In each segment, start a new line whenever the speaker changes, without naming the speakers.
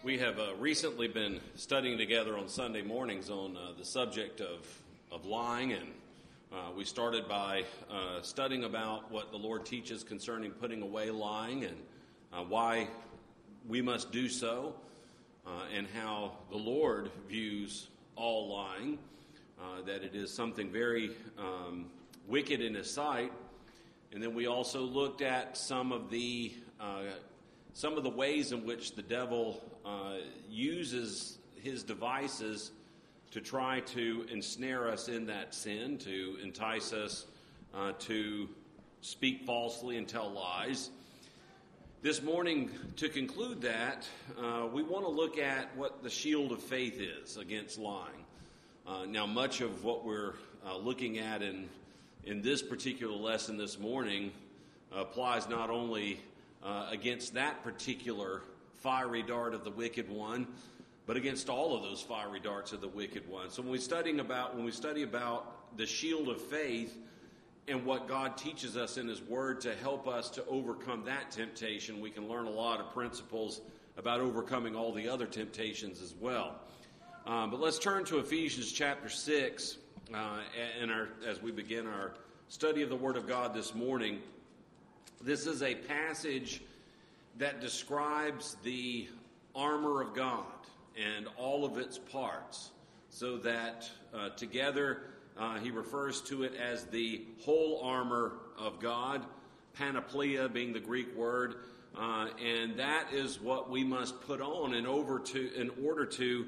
We have recently been studying together on Sunday mornings on the subject of lying, and we started by studying about what the Lord teaches concerning putting away lying and why we must do so, and how the Lord views all lying, that it is something very wicked in His sight. And then we also looked at some of the ways in which the devil uses his devices to try to ensnare us in that sin, to entice us to speak falsely and tell lies. This morning, to conclude that, we want to look at what the shield of faith is against lying. Now, much of what we're looking at in this particular lesson this morning applies not only against that particular fiery dart of the wicked one, but against all of those fiery darts of the wicked one. So when we study about the shield of faith and what God teaches us in His Word to help us to overcome that temptation, we can learn a lot of principles about overcoming all the other temptations as well. But let's turn to Ephesians chapter 6 as we begin our study of the Word of God this morning. This is a passage that describes the armor of God and all of its parts, so that together he refers to it as the whole armor of God, panoplia being the Greek word, and that is what we must put on in order to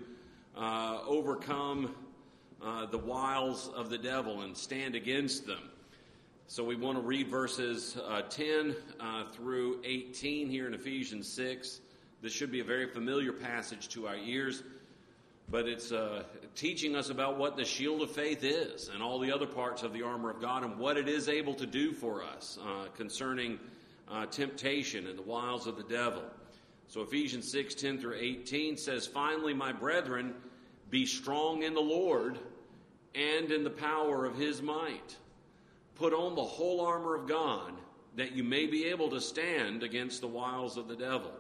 overcome the wiles of the devil and stand against them. So we want to read verses 10 through 18 here in Ephesians 6. This should be a very familiar passage to our ears, but it's teaching us about what the shield of faith is and all the other parts of the armor of God and what it is able to do for us concerning temptation and the wiles of the devil. So Ephesians 6, 10 through 18 says, "Finally, my brethren, be strong in the Lord and in the power of His might. Put on the whole armor of God, that you may be able to stand against the wiles of the devil."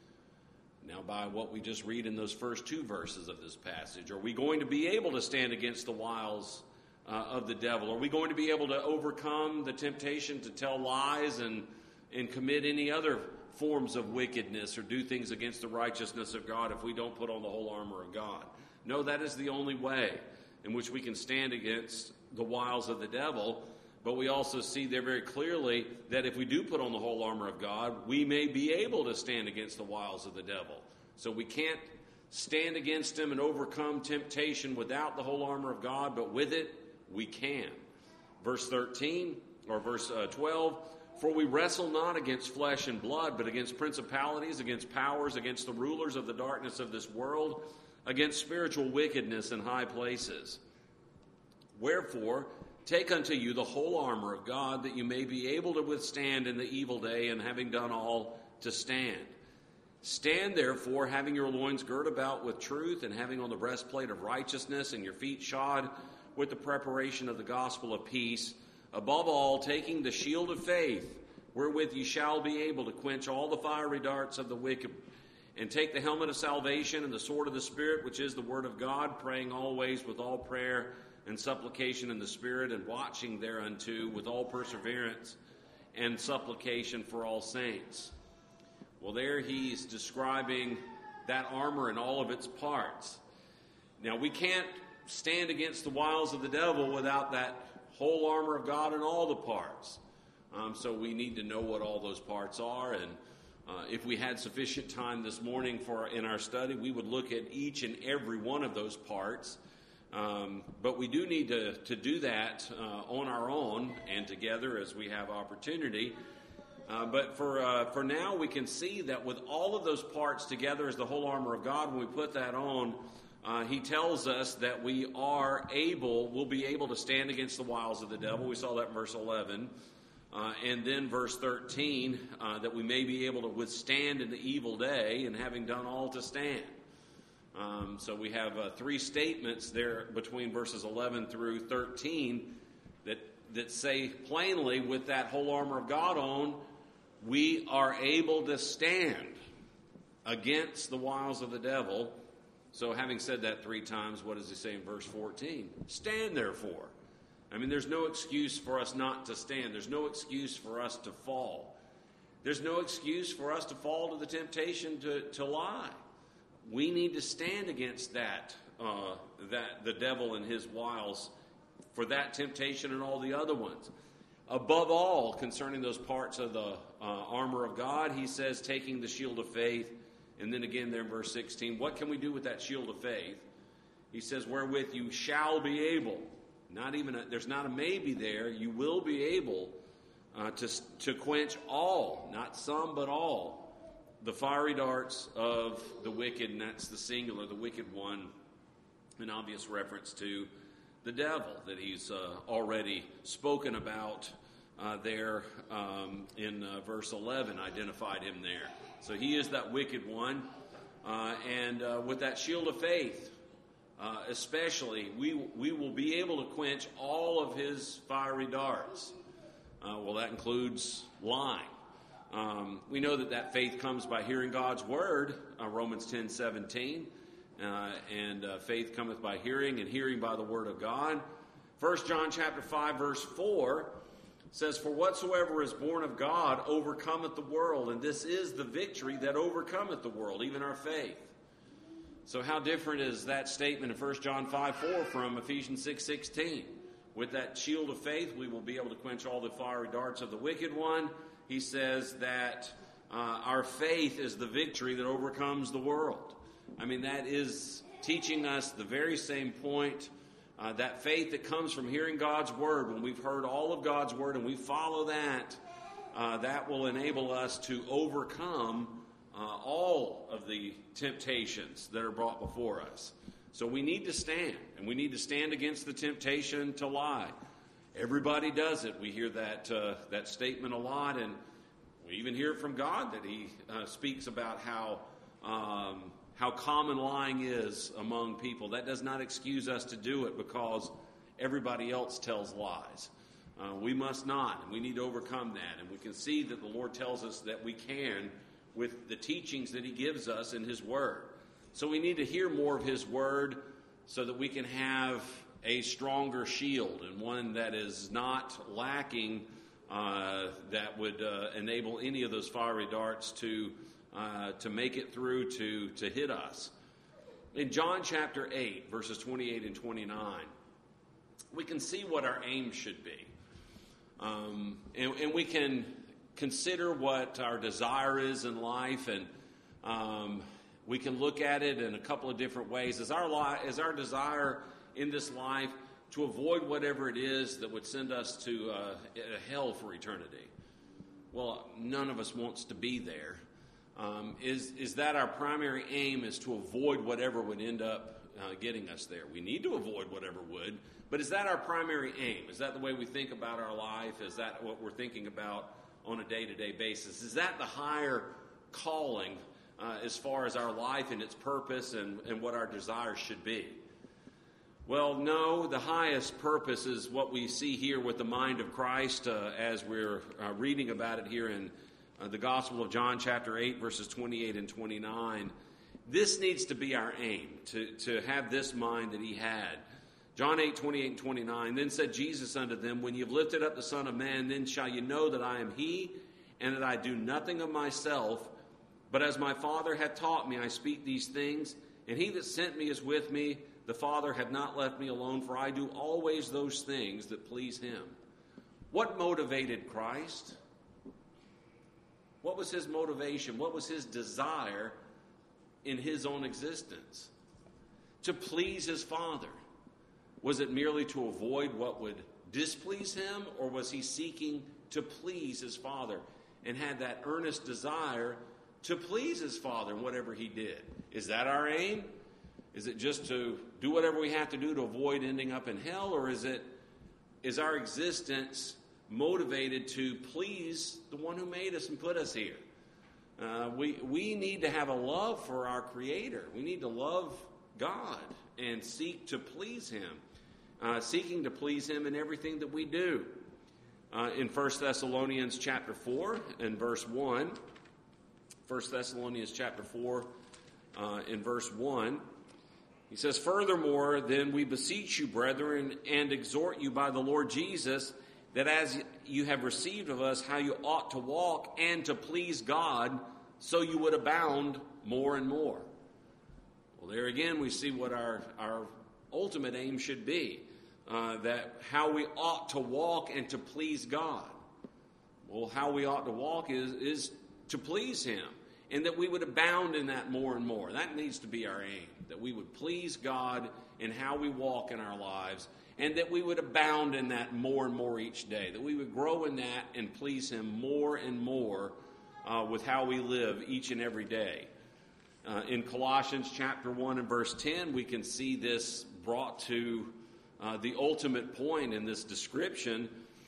Now, by what we just read in those first two verses of this passage, are we going to be able to stand against the wiles of the devil? Are we going to be able to overcome the temptation to tell lies and commit any other forms of wickedness or do things against the righteousness of God if we don't put on the whole armor of God? No, that is the only way in which we can stand against the wiles of the devil. But we also see there very clearly that if we do put on the whole armor of God, we may be able to stand against the wiles of the devil. So we can't stand against him and overcome temptation without the whole armor of God, but with it, we can. Verse 13, or verse 12, "For we wrestle not against flesh and blood, but against principalities, against powers, against the rulers of the darkness of this world, against spiritual wickedness in high places. Wherefore, take unto you the whole armor of God, that you may be able to withstand in the evil day, and having done all, to stand. Stand therefore, having your loins girt about with truth, and having on the breastplate of righteousness, and your feet shod with the preparation of the gospel of peace. Above all, taking the shield of faith, wherewith ye shall be able to quench all the fiery darts of the wicked. And take the helmet of salvation and the sword of the Spirit, which is the word of God, praying always with all prayer and supplication in the Spirit, and watching thereunto with all perseverance and supplication for all saints." Well, there he's describing that armor and all of its parts. Now, we can't stand against the wiles of the devil without that whole armor of God and all the parts. So we need to know what all those parts are, and if we had sufficient time this morning in our study, we would look at each and every one of those parts. But we do need to do that on our own and together as we have opportunity. But for now, we can see that with all of those parts together as the whole armor of God, when we put that on, he tells us that we'll be able to stand against the wiles of the devil. We saw that in verse 11. And then verse 13, that we may be able to withstand in the evil day, and having done all, to stand. So we have three statements there between verses 11 through 13 that say plainly, with that whole armor of God on, we are able to stand. against the wiles of the devil. So having said that 3 times, what does he say in verse 14? Stand therefore. I mean, there's no excuse for us not to stand. There's no excuse for us to fall. There's no excuse for us to fall to the temptation to lie. We need to stand against that the devil and his wiles, for that temptation and all the other ones. Above all, concerning those parts of the armor of God, he says, taking the shield of faith. And then again there in verse 16, what can we do with that shield of faith? He says, wherewith you shall be able. There's not a maybe there. You will be able to quench all, not some, but all, the fiery darts of the wicked, and that's the singular, the wicked one, an obvious reference to the devil that he's already spoken about there in verse 11, identified him there. So he is that wicked one, and with that shield of faith, especially, we will be able to quench all of his fiery darts. Well, that includes lying. We know that faith comes by hearing God's word, Romans 10:17, and faith cometh by hearing, and hearing by the word of God. 1 John chapter 5, verse 4 says, for whatsoever is born of God overcometh the world, and this is the victory that overcometh the world, even our faith. So how different is that statement in 1 John 5:4 from Ephesians 6:16? With that shield of faith, we will be able to quench all the fiery darts of the wicked one. He says that our faith is the victory that overcomes the world. I mean, that is teaching us the very same point. That faith that comes from hearing God's word, when we've heard all of God's word and we follow that, that will enable us to overcome all of the temptations that are brought before us. So we need to stand, and we need to stand against the temptation to lie. Everybody does it. We hear that statement a lot, and we even hear it from God that he speaks about how common lying is among people. That does not excuse us to do it because everybody else tells lies. We must not, and we need to overcome that. And we can see that the Lord tells us that we can with the teachings that he gives us in his word. So we need to hear more of his word so that we can have a stronger shield, and one that is not lacking, that would enable any of those fiery darts to make it through to hit us. In John chapter 8, verses 28 and 29, we can see what our aim should be. And we can consider what our desire is in life, and we can look at it in a couple of different ways. Is our desire in this life to avoid whatever it is that would send us to hell for eternity? Well, none of us wants to be there. Is that our primary aim, is to avoid whatever would end up getting us there? We need to avoid whatever would, but is that our primary aim? Is that the way we think about our life? Is that what we're thinking about on a day-to-day basis? Is that the higher calling as far as our life and its purpose and what our desires should be? Well, no, the highest purpose is what we see here with the mind of Christ as we're reading about it here in the Gospel of John chapter 8, verses 28 and 29. This needs to be our aim, to have this mind that he had. John 8, 28 and 29, then said Jesus unto them, when you have lifted up the Son of Man, then shall you know that I am he, and that I do nothing of myself, but as my Father hath taught me, I speak these things, and he that sent me is with me. The Father hath not left me alone, for I do always those things that please him. What motivated Christ? What was his motivation? What was his desire in his own existence? To please his Father. Was it merely to avoid what would displease him, or was he seeking to please his Father and had that earnest desire to please his Father in whatever he did? Is that our aim? Is it just to do whatever we have to do to avoid ending up in hell, or is our existence motivated to please the one who made us and put us here? We need to have a love for our Creator. We need to love God and seek to please him, seeking to please him in everything that we do. In 1 Thessalonians chapter 4 and verse 1, 1 Thessalonians chapter 4 in verse 1. He says, "Furthermore, then we beseech you, brethren, and exhort you by the Lord Jesus, that as you have received of us how you ought to walk and to please God, so you would abound more and more." Well, there again we see what our ultimate aim should be, that how we ought to walk and to please God. Well, how we ought to walk is to please Him, and that we would abound in that more and more. That needs to be our aim, that we would please God in how we walk in our lives, and that we would abound in that more and more each day, that we would grow in that and please Him more and more with how we live each and every day. In Colossians chapter 1 and verse 10, we can see this brought to the ultimate point in this description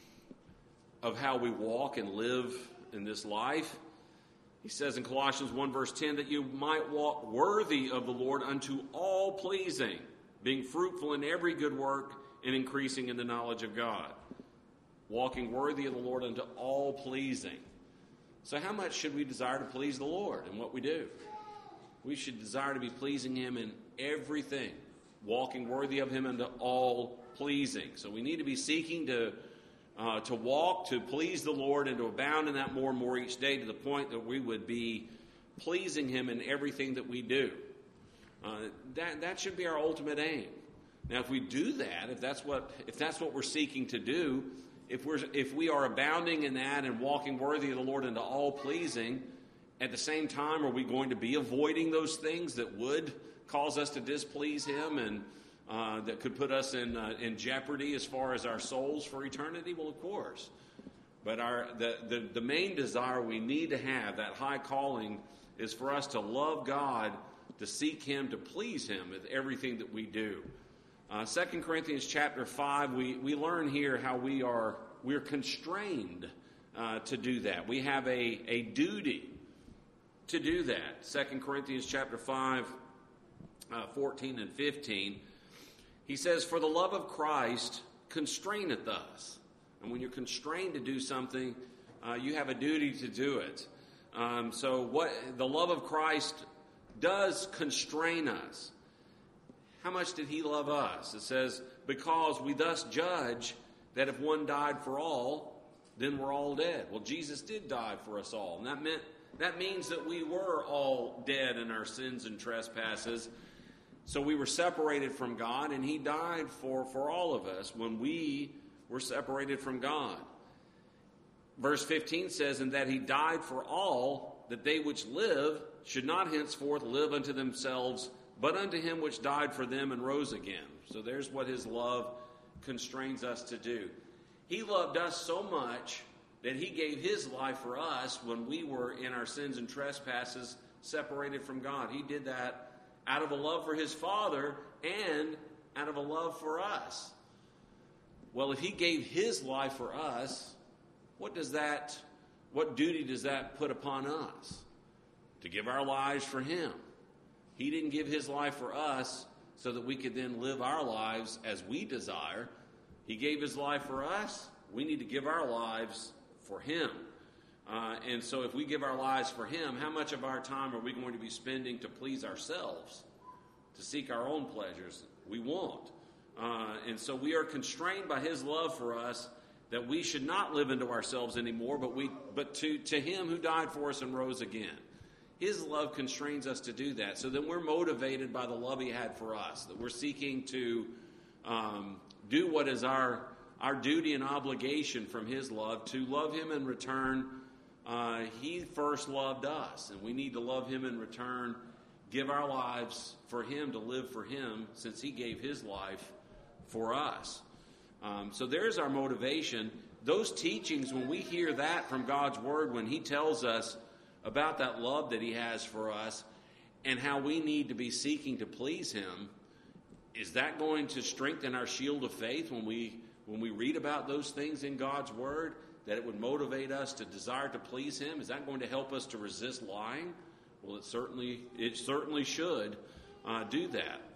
of how we walk and live in this life. He says in Colossians 1 verse 10 that you might walk worthy of the Lord unto all pleasing, being fruitful in every good work and increasing in the knowledge of God. Walking worthy of the Lord unto all pleasing. So how much should we desire to please the Lord in what we do? We should desire to be pleasing Him in everything. Walking worthy of Him unto all pleasing. So we need to be seeking to walk, to please the Lord, and to abound in that more and more each day, to the point that we would be pleasing Him in everything that we do. That should be our ultimate aim. Now, if we do that, if that's what we're seeking to do, if we are abounding in that and walking worthy of the Lord into all pleasing, at the same time, are we going to be avoiding those things that would cause us to displease Him and that could put us in jeopardy as far as our souls for eternity? Well, of course. But the main desire we need to have, that high calling, is for us to love God, to seek Him, to please Him with everything that we do. 2 Corinthians chapter 5, we learn here how we're constrained to do that. We have a duty to do that. 2 Corinthians chapter 5, 14 and 15. He says, "For the love of Christ constraineth us." And when you're constrained to do something, you have a duty to do it. So what the love of Christ does constrain us. How much did He love us? It says, "Because we thus judge that if one died for all, then we're all dead." Well, Jesus did die for us all. And that means that we were all dead in our sins and trespasses. So we were separated from God, and He died for all of us when we were separated from God. Verse 15 says, "And that He died for all, that they which live should not henceforth live unto themselves, but unto Him which died for them and rose again." So there's what His love constrains us to do. He loved us so much that He gave His life for us when we were in our sins and trespasses separated from God. He did that out of a love for His Father and out of a love for us. Well, if He gave His life for us, what duty does that put upon us? To give our lives for Him. He didn't give His life for us so that we could then live our lives as we desire. He gave His life for us. We need to give our lives for Him. And so if we give our lives for Him, how much of our time are we going to be spending to please ourselves, to seek our own pleasures? We won't. And so we are constrained by His love for us, that we should not live into ourselves anymore, but to Him who died for us and rose again. His love constrains us to do that. So then we're motivated by the love He had for us, that we're seeking to do what is our duty and obligation from His love, to love Him in return. He first loved us, and we need to love Him in return, give our lives for Him, to live for Him, since He gave His life for us. So there's our motivation. Those teachings, when we hear that from God's Word, when He tells us about that love that He has for us and how we need to be seeking to please Him, is that going to strengthen our shield of faith when we read about those things in God's Word, that it would motivate us to desire to please Him? Is that going to help us to resist lying? Well, it certainly should do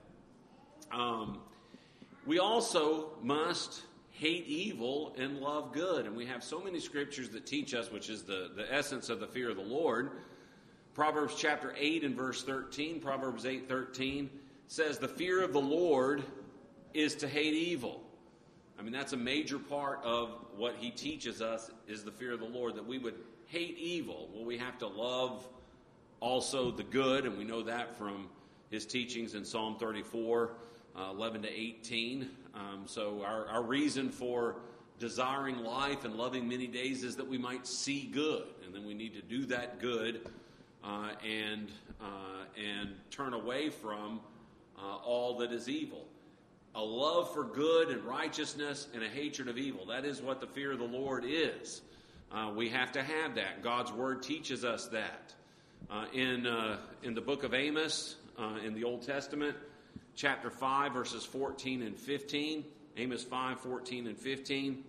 that. We also must hate evil and love good. And we have so many scriptures that teach us, which is the essence of the fear of the Lord. Proverbs chapter 8 and verse 13, Proverbs 8:13 says, the fear of the Lord is to hate evil. I mean, that's a major part of what he teaches us is the fear of the Lord, that we would hate evil. Well, we have to love also the good, and we know that from his teachings in Psalm 34, 11 to 18. So our reason for desiring life and loving many days is that we might see good, and then we need to do that good and turn away from all that is evil. A love for good and righteousness and a hatred of evil. That is what the fear of the Lord is. We have to have that. God's Word teaches us that. In the book of Amos, in the Old Testament, chapter 5, verses 14 and 15, Amos 5, 14 and 15,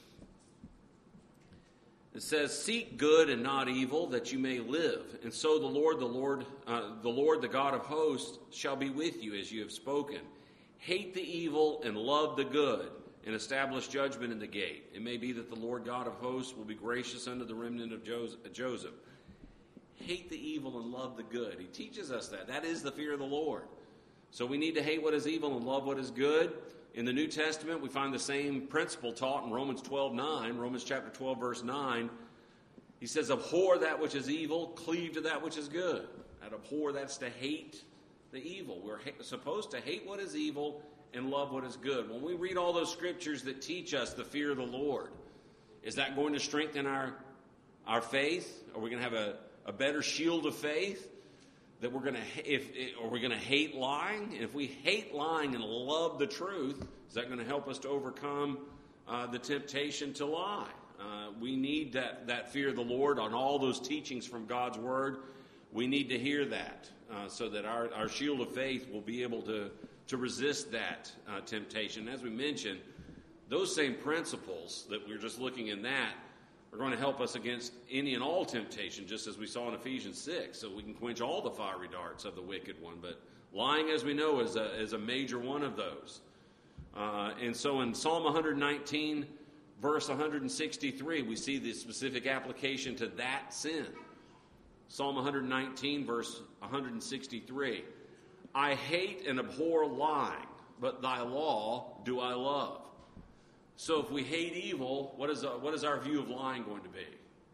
it says, seek good and not evil, that you may live. And so the Lord, the God of hosts, shall be with you as you have spoken. Hate the evil and love the good, and establish judgment in the gate. It may be that the Lord God of hosts will be gracious unto the remnant of Joseph. Hate the evil and love the good. He teaches us that. That is the fear of the Lord. So we need to hate what is evil and love what is good. In the New Testament, we find the same principle taught in Romans 12:9, Romans chapter 12, verse 9. He says, abhor that which is evil, cleave to that which is good. That abhor, that's to hate the evil. We're supposed to hate what is evil and love what is good. When we read all those scriptures that teach us the fear of the Lord, is that going to strengthen our faith? Are we going to have a better shield of faith? That we're going to hate lying? And if we hate lying and love the truth, is that going to help us to overcome the temptation to lie? We need that fear of the Lord on all those teachings from God's Word. We need to hear that so that our shield of faith will be able to resist that temptation. As we mentioned, those same principles that we're just looking in that are going to help us against any and all temptation, just as we saw in Ephesians 6, so we can quench all the fiery darts of the wicked one. But lying, as we know, is a major one of those. And so in Psalm 119, verse 163, we see the specific application to that sin. Psalm 119, verse 163. I hate and abhor lying, but thy law do I love. So if we hate evil, what is our view of lying going to be?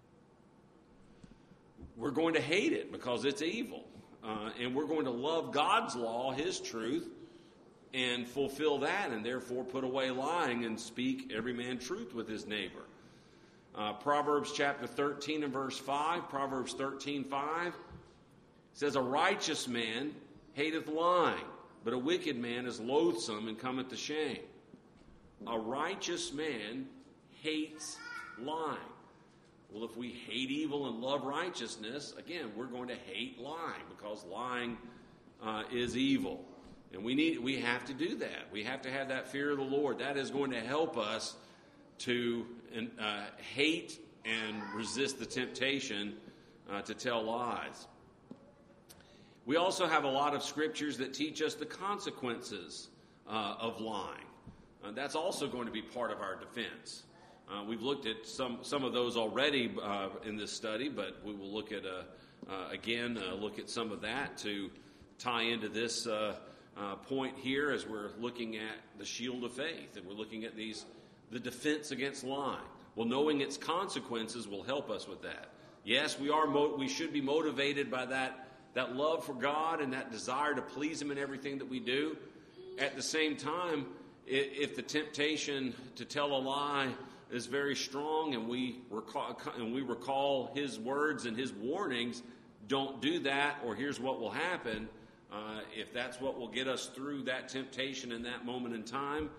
We're going to hate it because it's evil. And we're going to love God's law, his truth, and fulfill that, and therefore put away lying and speak every man truth with his neighbor. Proverbs chapter 13 and verse 5, Proverbs 13:5 says, a righteous man hateth lying, but a wicked man is loathsome and cometh to shame. A righteous man hates lying. Well, if we hate evil and love righteousness, again, we're going to hate lying because lying is evil. And we have to do that. We have to have that fear of the Lord. That is going to help us to hate and resist the temptation to tell lies. We also have a lot of scriptures that teach us the consequences of lying. That's also going to be part of our defense. We've looked at some of those already in this study, but we will look at look at some of that to tie into this point here as we're looking at the shield of faith, and we're looking at the defense against lying. Well, knowing its consequences will help us with that. Yes, we should be motivated by that love for God and that desire to please Him in everything that we do. At the same time, if the temptation to tell a lie is very strong and we recall His words and His warnings, don't do that, or here's what will happen. If that's what will get us through that temptation in that moment in time,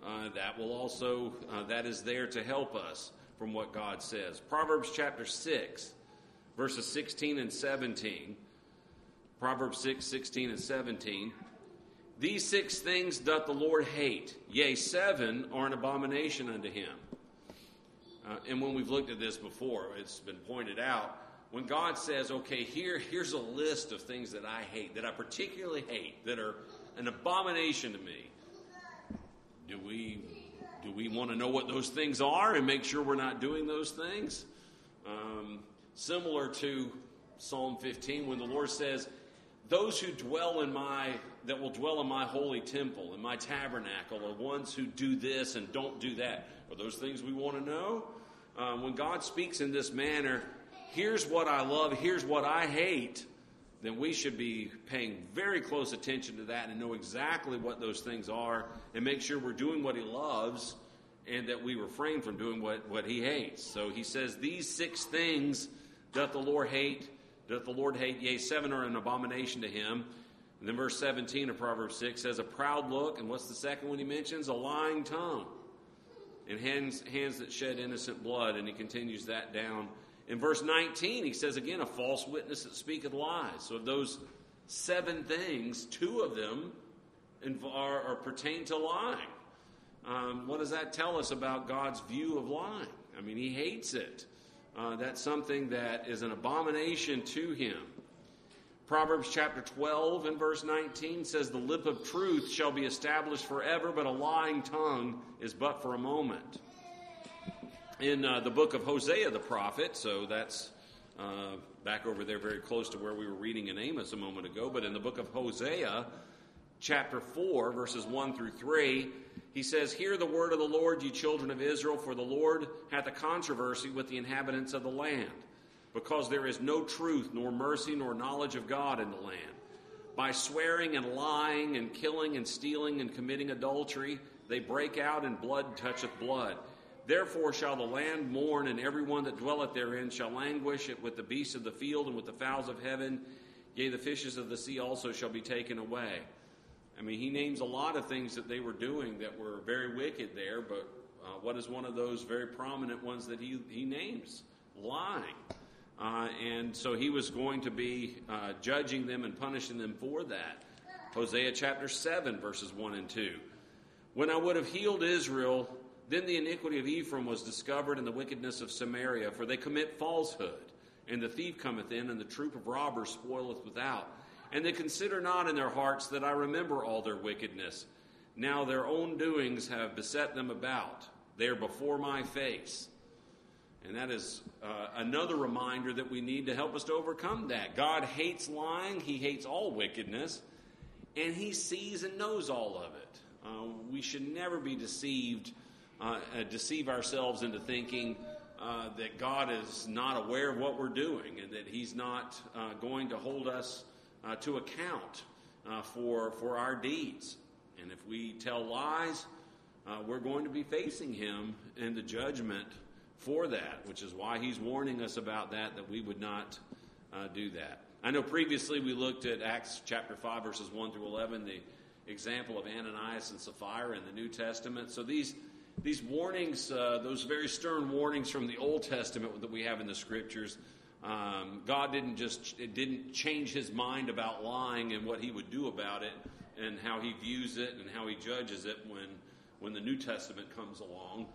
that is there to help us from what God says. Proverbs chapter 6, verses 16 and 17. Proverbs 6, 16 and 17. These 6 things doth the Lord hate, yea, 7 are an abomination unto Him. And when we've looked at this before, it's been pointed out, when God says, okay, here's a list of things that I hate, that I particularly hate, that are an abomination to me, do we want to know what those things are and make sure we're not doing those things? Similar to Psalm 15 when the Lord says, those who that will dwell in my holy temple, in my tabernacle, are ones who do this and don't do that. Are those things we want to know? When God speaks in this manner, here's what I love, here's what I hate, then we should be paying very close attention to that and know exactly what those things are and make sure we're doing what he loves and that we refrain from doing what he hates. So he says, these 6 things doth the Lord hate, yea, 7 are an abomination to him. And then verse 17 of Proverbs 6 says, a proud look, and what's the second one he mentions? A lying tongue, and hands that shed innocent blood, and he continues that down. In verse 19, he says again, a false witness that speaketh lies. So of those 7 things, 2 of them are pertain to lying. What does that tell us about God's view of lying? I mean, he hates it. That's something that is an abomination to him. Proverbs chapter 12 and verse 19 says, the lip of truth shall be established forever, but a lying tongue is but for a moment. In the book of Hosea the prophet, so that's back over there very close to where we were reading in Amos a moment ago, but in the book of Hosea, chapter 4, verses 1 through 3, he says, hear the word of the Lord, ye children of Israel, for the Lord hath a controversy with the inhabitants of the land, because there is no truth, nor mercy, nor knowledge of God in the land. By swearing and lying and killing and stealing and committing adultery, they break out, and blood toucheth blood. Therefore shall the land mourn, and every one that dwelleth therein shall languish with the beasts of the field and with the fowls of heaven. Yea, the fishes of the sea also shall be taken away. I mean, he names a lot of things that they were doing that were very wicked there, but what is one of those very prominent ones that he names? Lying. And so he was going to be judging them and punishing them for that. Hosea chapter 7, verses 1 and 2. When I would have healed Israel, then the iniquity of Ephraim was discovered, and the wickedness of Samaria, for they commit falsehood. And the thief cometh in, and the troop of robbers spoileth without. And they consider not in their hearts that I remember all their wickedness. Now their own doings have beset them about. They are before my face. And that is another reminder that we need to help us to overcome that. God hates lying. He hates all wickedness. And he sees and knows all of it. We should never be deceive ourselves into thinking that God is not aware of what we're doing and that he's not going to hold us to account for our deeds. And if we tell lies, we're going to be facing him in the judgment for that, which is why he's warning us about that we would not do that. I know previously we looked at Acts chapter 5, verses 1 through 11, the example of Ananias and Sapphira in the New Testament. So these warnings, those very stern warnings from the Old Testament that we have in the Scriptures, God didn't change his mind about lying and what he would do about it and how he views it and how he judges it when the New Testament comes along.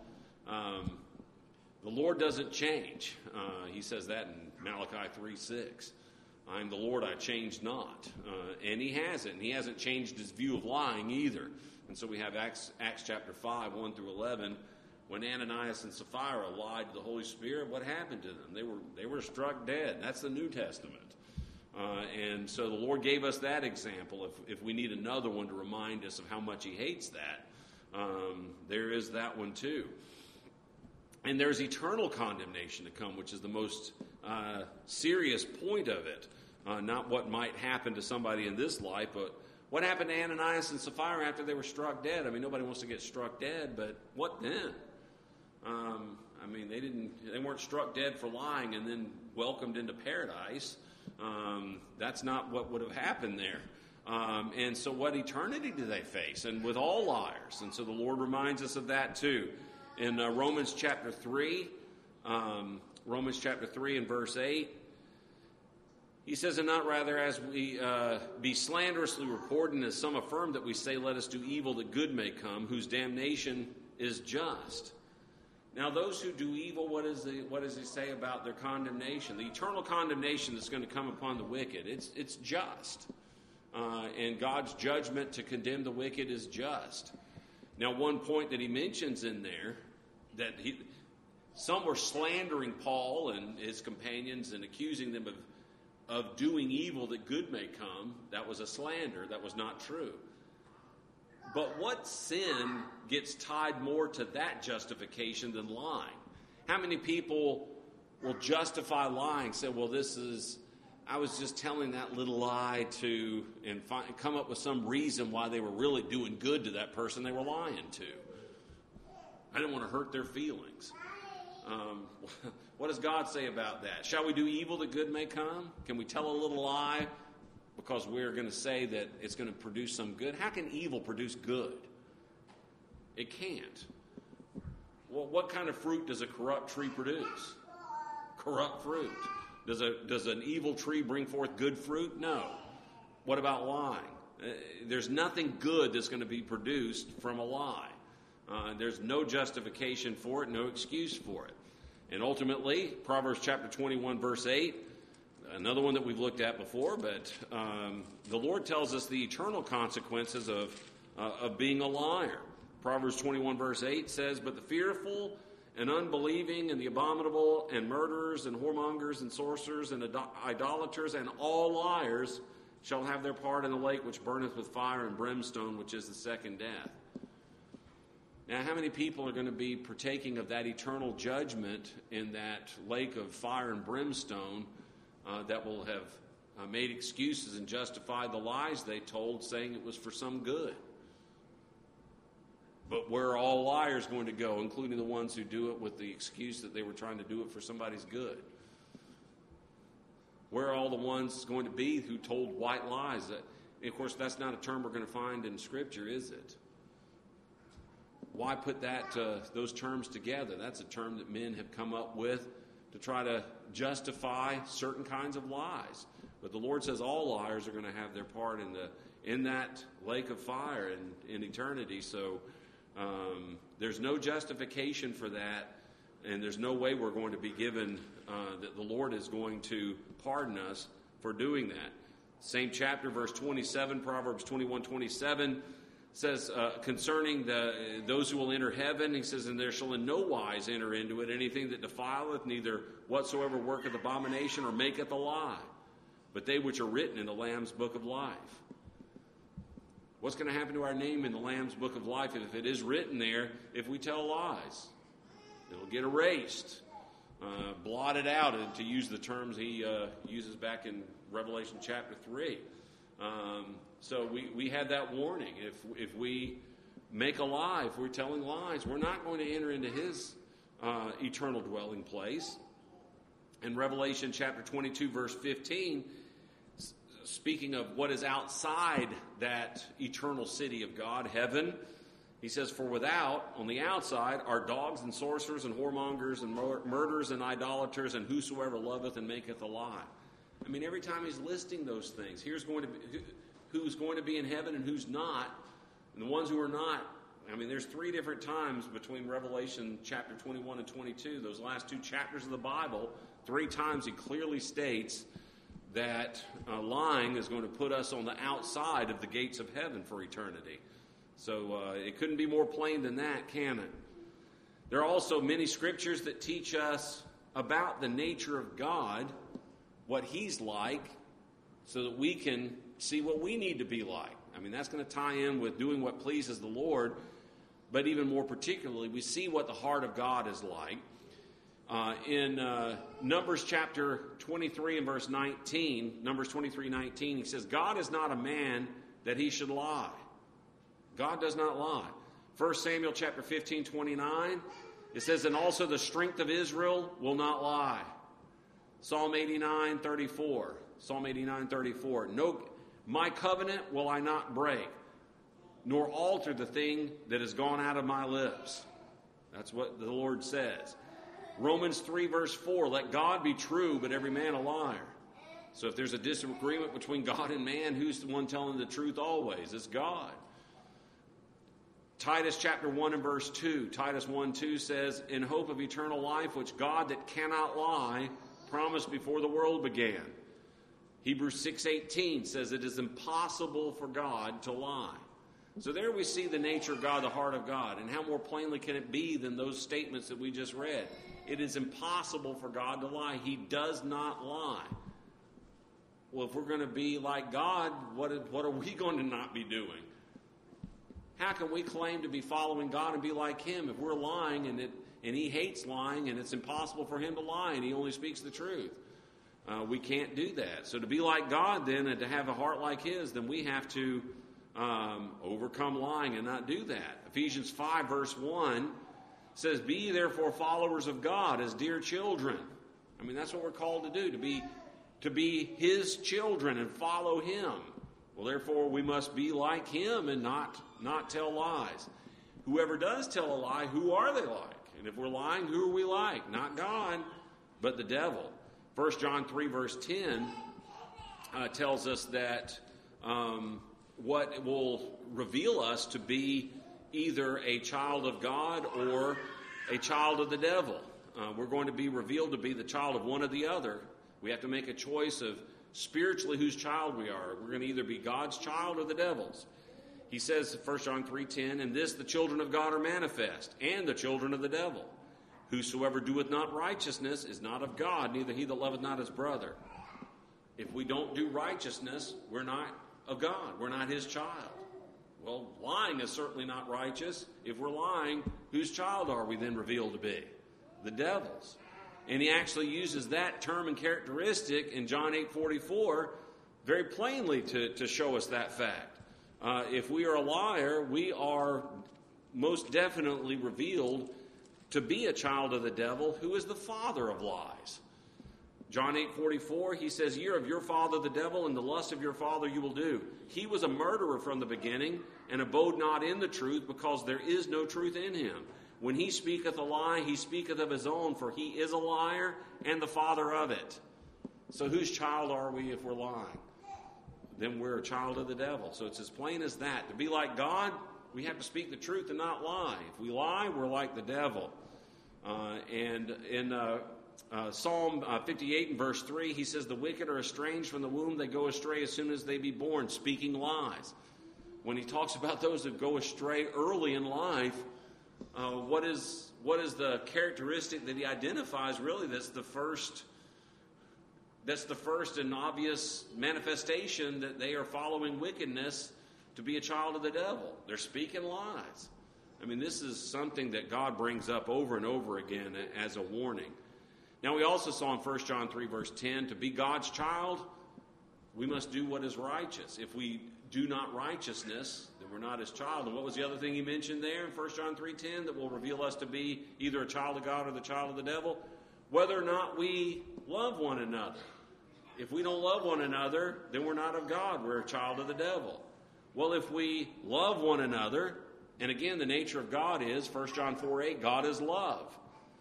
The Lord doesn't change. He says that in Malachi 3:6. I am the Lord, I change not. And he hasn't. And he hasn't changed his view of lying either. And so we have Acts chapter 5, 1 through 11. When Ananias and Sapphira lied to the Holy Spirit, what happened to them? They were struck dead. That's the New Testament. And so the Lord gave us that example. If we need another one to remind us of how much he hates that, there is that one too. And there's eternal condemnation to come, which is the most serious point of it. Not what might happen to somebody in this life, but what happened to Ananias and Sapphira after they were struck dead? I mean, nobody wants to get struck dead, but what then? I mean, they weren't struck dead for lying and then welcomed into paradise. That's not what would have happened there. And so what eternity do they face? And with all liars. And so the Lord reminds us of that too. In Romans chapter 3 and verse 8, he says, and not rather as we be slanderously reported, as some affirm that we say, let us do evil that good may come, whose damnation is just. Now those who do evil, what does he say about their condemnation? The eternal condemnation that's going to come upon the wicked, it's just. And God's judgment to condemn the wicked is just. Now one point that he mentions in there, that some were slandering Paul and his companions and accusing them of of doing evil that good may come, that was a slander. That was not true. But what sin gets tied more to that justification than lying? How many people will justify lying, say, well, I was just telling that little lie to, and come up with some reason why they were really doing good to that person they were lying to. I didn't want to hurt their feelings. What does God say about that? Shall we do evil that good may come? Can we tell a little lie because we're going to say that it's going to produce some good? How can evil produce good? It can't. Well, what kind of fruit does a corrupt tree produce? Corrupt fruit. Does an evil tree bring forth good fruit? No. What about lying? There's nothing good that's going to be produced from a lie. There's no justification for it, no excuse for it. And ultimately, Proverbs chapter 21, verse 8, another one that we've looked at before, but the Lord tells us the eternal consequences of being a liar. Proverbs 21, verse 8 says, but the fearful and unbelieving and the abominable and murderers and whoremongers and sorcerers and idolaters and all liars shall have their part in the lake which burneth with fire and brimstone, which is the second death. Now, how many people are going to be partaking of that eternal judgment in that lake of fire and brimstone that will have made excuses and justified the lies they told, saying it was for some good? But where are all liars going to go, including the ones who do it with the excuse that they were trying to do it for somebody's good? Where are all the ones going to be who told white lies? Of course, that's not a term we're going to find in Scripture, is it? Why put those terms together? That's a term that men have come up with to try to justify certain kinds of lies. But the Lord says all liars are going to have their part in that lake of fire in eternity. So there's no justification for that, and there's no way we're going to be given that the Lord is going to pardon us for doing that. Same chapter, verse 27, Proverbs 21:27 says concerning those who will enter heaven, he says, and there shall in no wise enter into it anything that defileth, neither whatsoever worketh abomination or maketh a lie, but they which are written in the Lamb's book of life. What's going to happen to our name in the Lamb's book of life if it is written there if we tell lies? It'll get erased, blotted out, to use the terms he uses back in Revelation chapter 3. So we had that warning. If we make a lie, if we're telling lies, we're not going to enter into his eternal dwelling place. In Revelation chapter 22, verse 15, speaking of what is outside that eternal city of God, heaven, he says, for without, on the outside, are dogs and sorcerers and whoremongers and murderers and idolaters and whosoever loveth and maketh a lie. I mean, every time he's listing those things, here's going to be who's going to be in heaven and who's not. And the ones who are not, I mean, there's 3 different times between Revelation chapter 21 and 22, those last 2 chapters of the Bible, 3 times he clearly states that lying is going to put us on the outside of the gates of heaven for eternity. So it couldn't be more plain than that, can it? There are also many scriptures that teach us about the nature of God, what he's like, so that we can see what we need to be like. I mean, that's going to tie in with doing what pleases the Lord, but even more particularly, we see what the heart of God is like. In Numbers chapter 23 and verse 19, Numbers 23:19, he says, God is not a man that he should lie. God does not lie. 1 Samuel chapter 15:29, it says, and also the strength of Israel will not lie. Psalm 89:34, Psalm 89:34, no, my covenant will I not break, nor alter the thing that has gone out of my lips. That's what the Lord says. Romans 3 verse 4, let God be true, but every man a liar. So if there's a disagreement between God and man, who's the one telling the truth always? It's God. Titus chapter 1 and verse 2, Titus 1:2 says, in hope of eternal life, which God that cannot lie promised before the world began. Hebrews 6:18 says it is impossible for God to lie. So there we see the nature of God, the heart of God. And how more plainly can it be than those statements that we just read? It is impossible for God to lie. He does not lie. Well, if we're going to be like God, what are we going to not be doing? How can we claim to be following God and be like Him if we're lying and He hates lying and it's impossible for Him to lie and He only speaks the truth? We can't do that. So to be like God then and to have a heart like His, then we have to overcome lying and not do that. Ephesians 5 verse 1 says, "Be ye therefore followers of God as dear children." I mean, that's what we're called to do, to be His children and follow Him. Well, therefore, we must be like Him and not tell lies. Whoever does tell a lie, who are they like? And if we're lying, who are we like? Not God, but the devil. 1 John 3 verse 10 tells us that what will reveal us to be either a child of God or a child of the devil. We're going to be revealed to be the child of one or the other. We have to make a choice of spiritually whose child we are. We're going to either be God's child or the devil's. He says, 1 John 3:10, "In this the children of God are manifest, and the children of the devil. Whosoever doeth not righteousness is not of God, neither he that loveth not his brother." If we don't do righteousness, we're not of God. We're not His child. Well, lying is certainly not righteous. If we're lying, whose child are we then revealed to be? The devil's. And he actually uses that term and characteristic in John 8:44 very plainly to show us that fact. If we are a liar, we are most definitely revealed to be a child of the devil, who is the father of lies. John 8:44, he says, "Ye are of your father the devil, and the lust of your father you will do. He was a murderer from the beginning, and abode not in the truth, because there is no truth in him. When he speaketh a lie, he speaketh of his own, for he is a liar and the father of it." So whose child are we if we're lying? Then we're a child of the devil. So it's as plain as that. To be like God, we have to speak the truth and not lie. If we lie, we're like the devil. And in Psalm 58 and verse 3, he says, "The wicked are estranged from the womb. They go astray as soon as they be born," speaking lies. When he talks about those that go astray early in life, what is the characteristic that he identifies? Really, that's the first and obvious manifestation that they are following wickedness to be a child of the devil. They're speaking lies. I mean, this is something that God brings up over and over again as a warning. Now, we also saw in 1 John 3 verse 10, to be God's child, we must do what is righteous. If we do not righteousness, then we're not His child. And what was the other thing he mentioned there in 1 John 3:10 that will reveal us to be either a child of God or the child of the devil? Whether or not we love one another. If we don't love one another, then we're not of God. We're a child of the devil. Well, if we love one another, and again, the nature of God is, 1 John 4:8, God is love.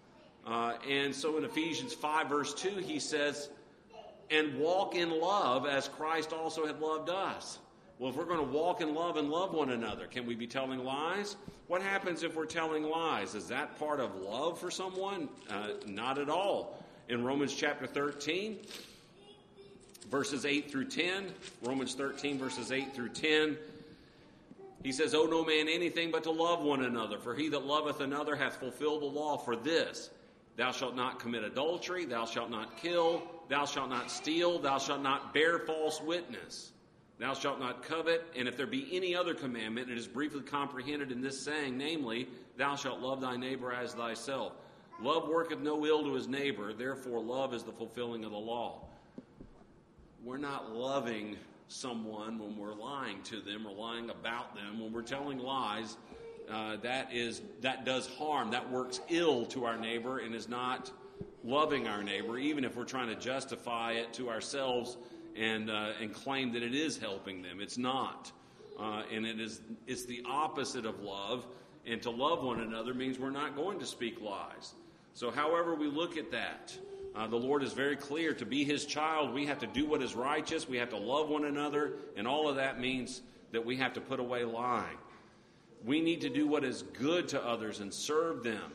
And so in Ephesians 5 verse 2, he says, "And walk in love as Christ also hath loved us." Well, if we're going to walk in love and love one another, can we be telling lies? What happens if we're telling lies? Is that part of love for someone? Not at all. In Romans chapter 13, verses 8 through 10, Romans 13 verses 8 through 10, he says, "Owe no man anything but to love one another, for he that loveth another hath fulfilled the law for this. Thou shalt not commit adultery, thou shalt not kill, thou shalt not steal, thou shalt not bear false witness, thou shalt not covet, and if there be any other commandment, it is briefly comprehended in this saying, namely, thou shalt love thy neighbor as thyself. Love worketh no ill to his neighbor, therefore love is the fulfilling of the law." We're not loving someone when we're lying to them or lying about them. When we're telling lies, that does harm. That works ill to our neighbor and is not loving our neighbor, even if we're trying to justify it to ourselves and claim that it is helping them. It's not. And it's the opposite of love. And to love one another means we're not going to speak lies. So however we look at that, the Lord is very clear. To be His child, we have to do what is righteous. We have to love one another. And all of that means that we have to put away lying. We need to do what is good to others and serve them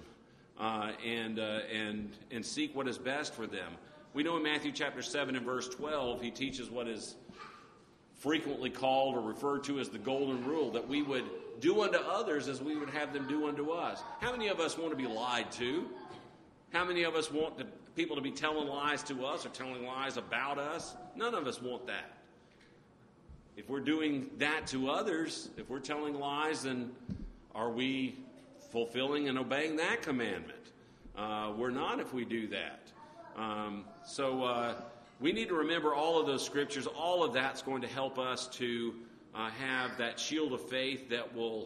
and seek what is best for them. We know in Matthew chapter 7 and verse 12, he teaches what is frequently called or referred to as the golden rule, that we would do unto others as we would have them do unto us. How many of us want to be lied to? How many of us want people to be telling lies to us or telling lies about us. None of us want that. If we're doing that to others, if we're telling lies, then are we fulfilling and obeying that commandment? We're not if we do that. So we need to remember all of those scriptures. All of that's going to help us to have that shield of faith that will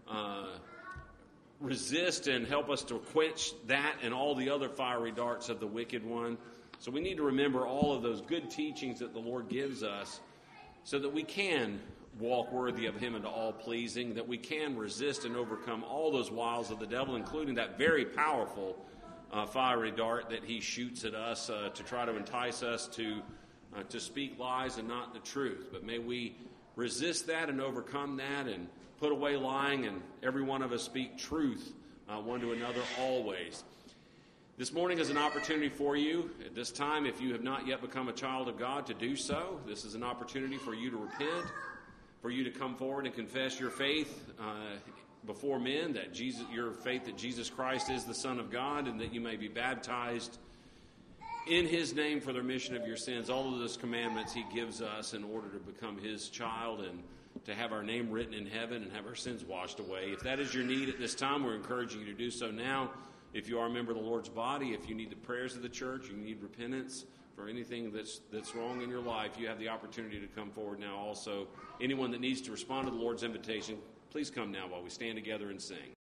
resist and help us to quench that and all the other fiery darts of the wicked one. So we need to remember all of those good teachings that the Lord gives us so that we can walk worthy of Him into all pleasing, that we can resist and overcome all those wiles of the devil, including that very powerful fiery dart that he shoots at us to try to entice us to speak lies and not the truth. But may we resist that and overcome that and put away lying, and every one of us speak truth one to another always. This morning is an opportunity for you at this time, if you have not yet become a child of God, to do so. This is an opportunity for you to repent, for you to come forward and confess your faith before men, that your faith that Jesus Christ is the Son of God, and that you may be baptized in His name for the remission of your sins. All of those commandments He gives us in order to become His child and to have our name written in heaven and have our sins washed away. If that is your need at this time, we're encouraging you to do so now. If you are a member of the Lord's body, if you need the prayers of the church, you need repentance for anything that's wrong in your life, you have the opportunity to come forward now also. Anyone that needs to respond to the Lord's invitation, please come now while we stand together and sing.